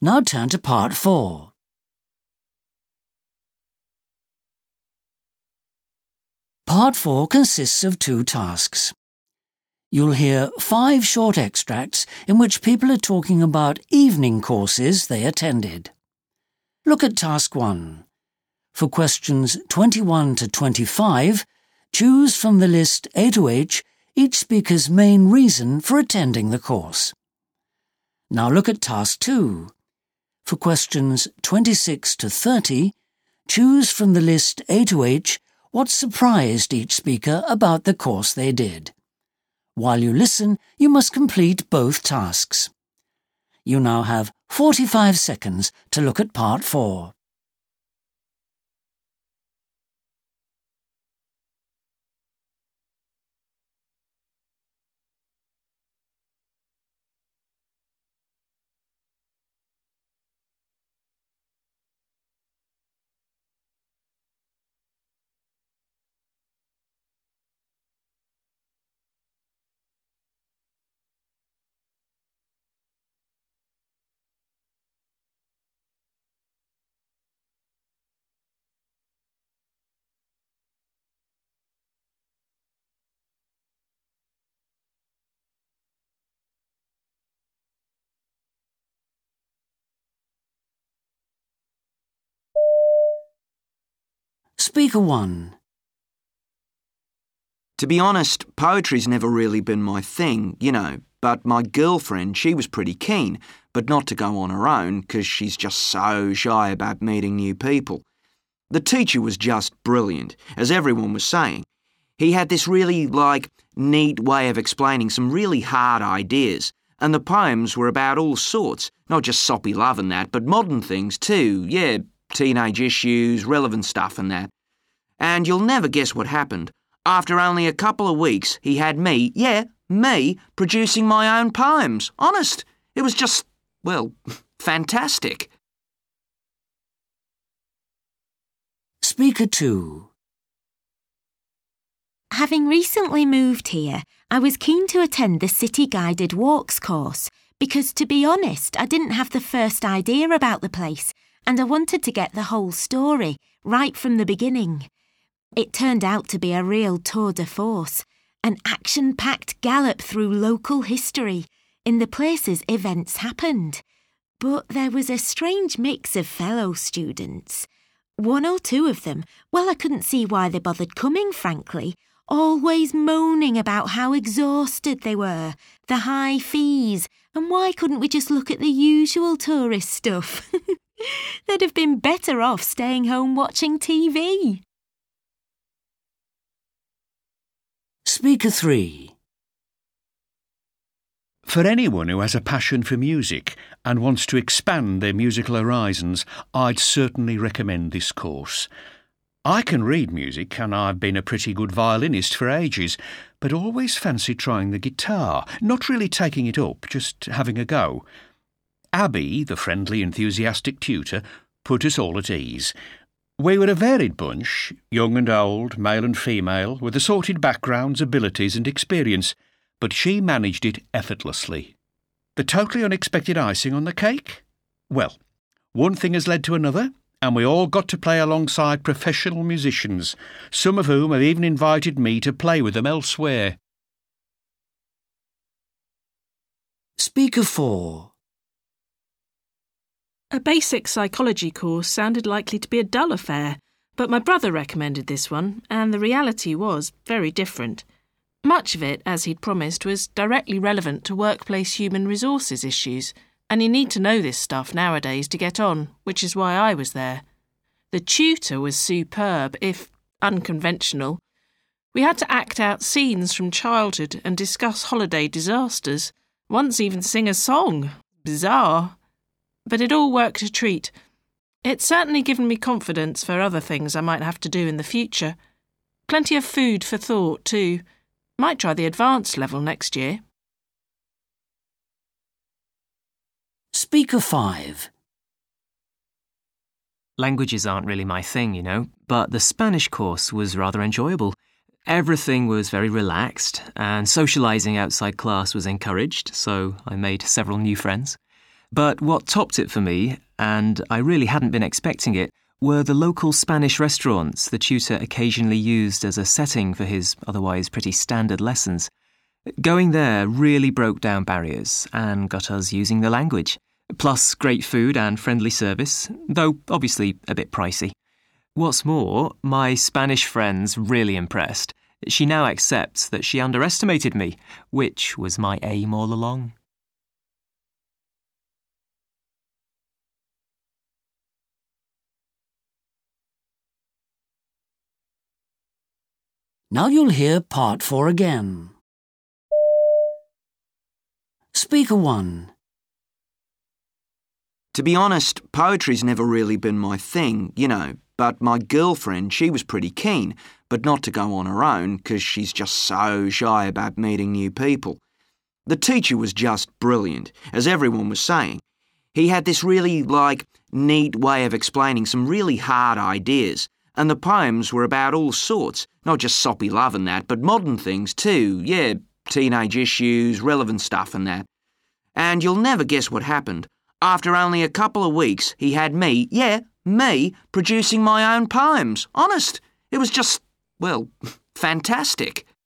Now turn to Part 4. Part 4 consists of 2 tasks. You'll hear 5 short extracts in which people are talking about evening courses they attended. Look at Task 1. For questions 21 to 25, choose from the list A to H each speaker's main reason for attending the course. Now look at Task 2. For questions 26 to 30, choose from the list A to H what surprised each speaker about the course they did. While you listen, you must complete both tasks. You now have 45 seconds to look at Part 4. Speaker 1. To be honest, poetry's never really been my thing, but my girlfriend, she was pretty keen, but not to go on her own because she's just so shy about meeting new people. The teacher was just brilliant, as everyone was saying. He had this really, neat way of explaining some really hard ideas, and the poems were about all sorts, not just soppy love and that, but modern things too, teenage issues, relevant stuff and that. And you'll never guess what happened. After only a couple of weeks, he had me, producing my own poems. Honest, it was just, fantastic. Speaker 2. Having recently moved here, I was keen to attend the City Guided Walks course because, to be honest, I didn't have the first idea about the place and I wanted to get the whole story right from the beginning. It turned out to be a real tour de force, an action-packed gallop through local history in the places events happened. But there was a strange mix of fellow students. 1 or 2 of them, I couldn't see why they bothered coming, frankly, always moaning about how exhausted they were, the high fees, and why couldn't we just look at the usual tourist stuff? They'd have been better off staying home watching TV. Speaker 3. For anyone who has a passion for music and wants to expand their musical horizons, I'd certainly recommend this course. I can read music and I've been a pretty good violinist for ages, but always fancied trying the guitar, not really taking it up, just having a go. Abby, the friendly, enthusiastic tutor, put us all at ease. We were a varied bunch, young and old, male and female, with assorted backgrounds, abilities and experience, but she managed it effortlessly. The totally unexpected icing on the cake? Well, one thing has led to another, and we all got to play alongside professional musicians, some of whom have even invited me to play with them elsewhere. Speaker 4. A basic psychology course sounded likely to be a dull affair, but my brother recommended this one, and the reality was very different. Much of it, as he'd promised, was directly relevant to workplace human resources issues, and you need to know this stuff nowadays to get on, which is why I was there. The tutor was superb, if unconventional. We had to act out scenes from childhood and discuss holiday disasters, once even sing a song. Bizarre. But it all worked a treat. It's certainly given me confidence for other things I might have to do in the future. Plenty of food for thought, too. Might try the advanced level next year. Speaker 5. Languages aren't really my thing, but the Spanish course was rather enjoyable. Everything was very relaxed, and socialising outside class was encouraged, so I made several new friends. But what topped it for me, and I really hadn't been expecting it, were the local Spanish restaurants the tutor occasionally used as a setting for his otherwise pretty standard lessons. Going there really broke down barriers and got us using the language. Plus great food and friendly service, though obviously a bit pricey. What's more, my Spanish friend's really impressed. She now accepts that she underestimated me, which was my aim all along. Now you'll hear part 4 again. Speaker 1. To be honest, poetry's never really been my thing, but my girlfriend, she was pretty keen, but not to go on her own because she's just so shy about meeting new people. The teacher was just brilliant, as everyone was saying. He had this really, neat way of explaining some really hard ideas, and the poems were about all sorts, not just soppy love and that, but modern things too, teenage issues, relevant stuff and that. And you'll never guess what happened. After only a couple of weeks, he had me, producing my own poems. Honest, it was just, fantastic.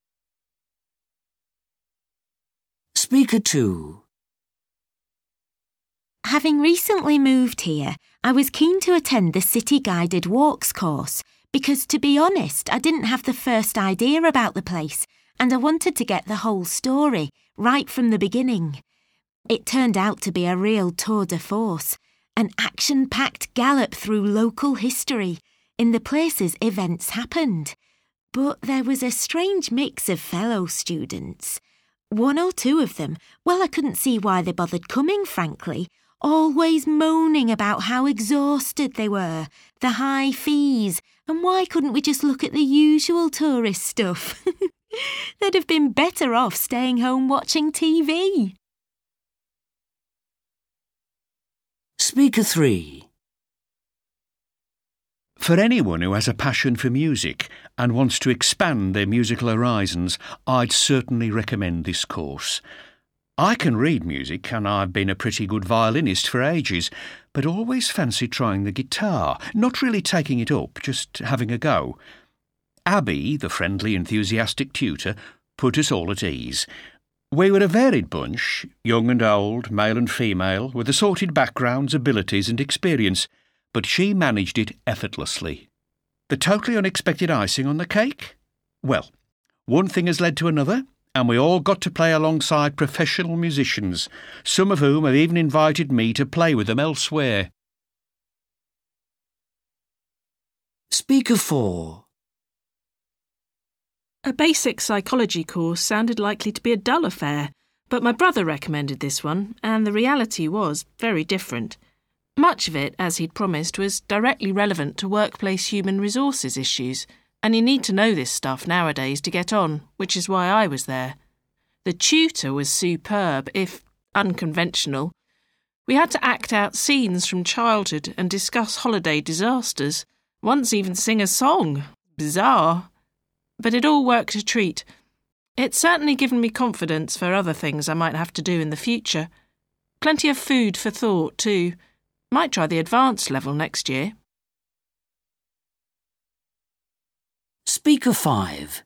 Speaker 2. Having recently moved here, I was keen to attend the City Guided Walks course because, to be honest, I didn't have the first idea about the place and I wanted to get the whole story right from the beginning. It turned out to be a real tour de force, an action-packed gallop through local history in the places events happened. But there was a strange mix of fellow students. 1 or 2 of them, I couldn't see why they bothered coming, frankly, always moaning about how exhausted they were, the high fees, and why couldn't we just look at the usual tourist stuff? They'd have been better off staying home watching TV. Speaker 3. For anyone who has a passion for music and wants to expand their musical horizons, I'd certainly recommend this course. I can read music and I've been a pretty good violinist for ages, but always fancied trying the guitar, not really taking it up, just having a go. Abby, the friendly, enthusiastic tutor, put us all at ease. We were a varied bunch, young and old, male and female, with assorted backgrounds, abilities and experience, but she managed it effortlessly. The totally unexpected icing on the cake? Well, one thing has led to another, and we all got to play alongside professional musicians, some of whom have even invited me to play with them elsewhere. Speaker 4. A basic psychology course sounded likely to be a dull affair, but my brother recommended this one, and the reality was very different. Much of it, as he'd promised, was directly relevant to workplace human resources issues, and you need to know this stuff nowadays to get on, which is why I was there. The tutor was superb, if unconventional. We had to act out scenes from childhood and discuss holiday disasters, once even sing a song. Bizarre. But it all worked a treat. It's certainly given me confidence for other things I might have to do in the future. Plenty of food for thought, too. Might try the advanced level next year. Speaker 5.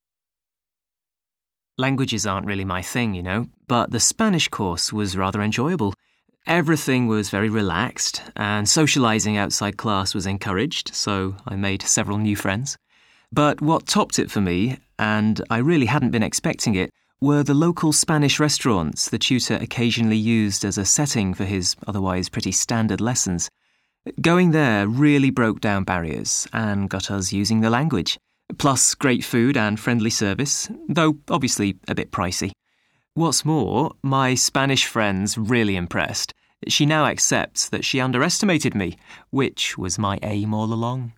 Languages aren't really my thing, but the Spanish course was rather enjoyable. Everything was very relaxed, and socialising outside class was encouraged, so I made several new friends. But what topped it for me, and I really hadn't been expecting it, were the local Spanish restaurants the tutor occasionally used as a setting for his otherwise pretty standard lessons. Going there really broke down barriers and got us using the language. Plus great food and friendly service, though obviously a bit pricey. What's more, my Spanish friend's really impressed. She now accepts that she underestimated me, which was my aim all along.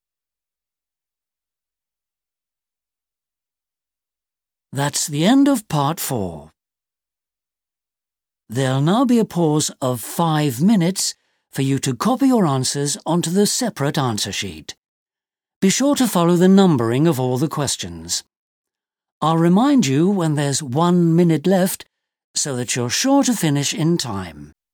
That's the end of part 4. There'll now be a pause of 5 minutes for you to copy your answers onto the separate answer sheet. Be sure to follow the numbering of all the questions. I'll remind you when there's 1 minute left so that you're sure to finish in time.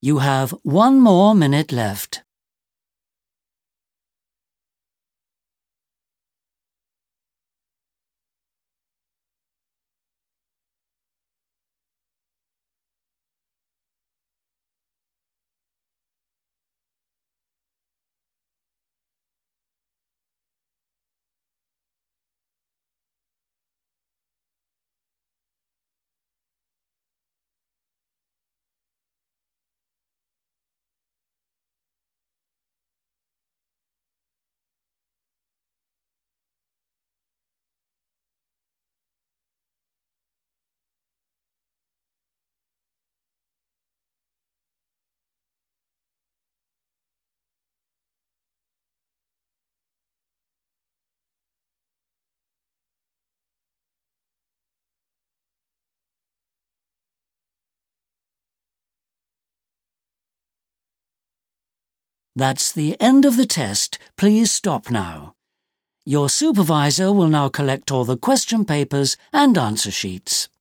You have 1 more minute left. That's the end of the test. Please stop now. Your supervisor will now collect all the question papers and answer sheets.